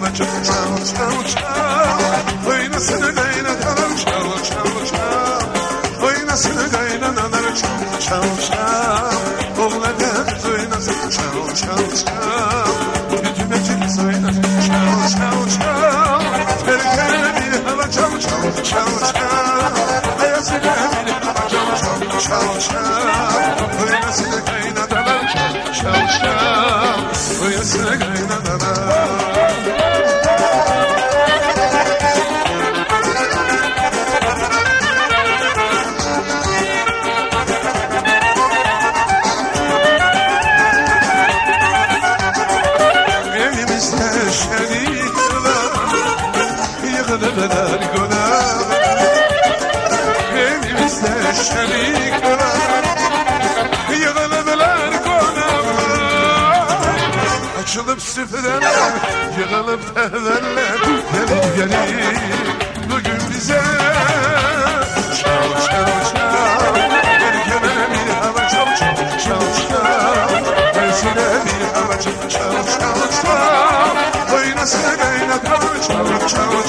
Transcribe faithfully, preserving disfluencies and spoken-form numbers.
hava çal çal çal çal. Oynasın kaynatalım çal çal çal. Oynasın kaynanalar çal çal çal. Oğlan kız oynasın çal çal çal. Bütüne çıksa oynasın çal çal çal. Erkene bir hava çal çal çal çal. Ayasına bir hava çal çal çal çal. Oynasın kaynanalar çal çal çal. Oynasın kaynanalar. Yıkılıveler günah, elimizde şerik var. Yıkılıveler günah, açılıp süpürenler, yıkılıp teverler. Gelin gelin bugün bize çal çal çal. Erkene bir hava çal çal çal çal. Tersine bir hava çal çal çal çal. Oynasın kaynatalım çal çal.